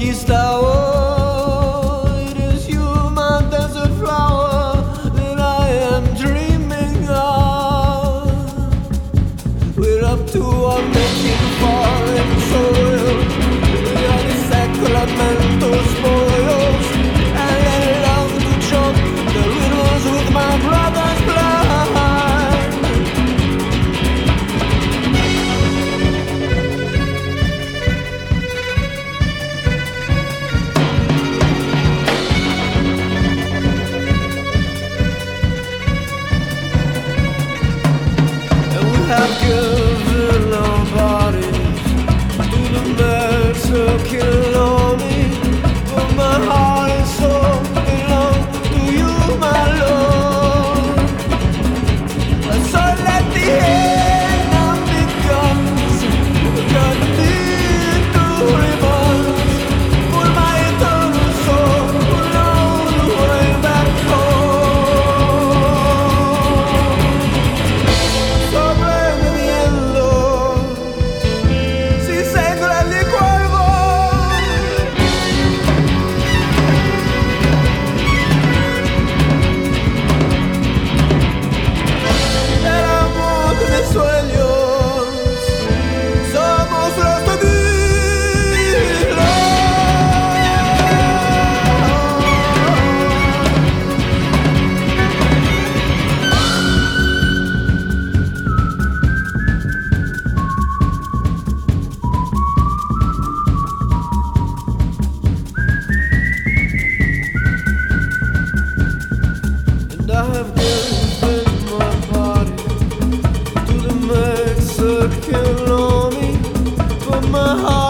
conquistador. It is you, my desert flower, that I am dreaming of. We're up to our making foreign soil. We are the Sacramento spoils, and I love to jump the rivers with my brother's blood. Have given our bodies to the Mexican army, but my heart and soul belong to you, my Lord. So let the enemy guns cut me into ribbons, for my eternal soul along the way back home. So I have given my body to the Mexican army, but my heart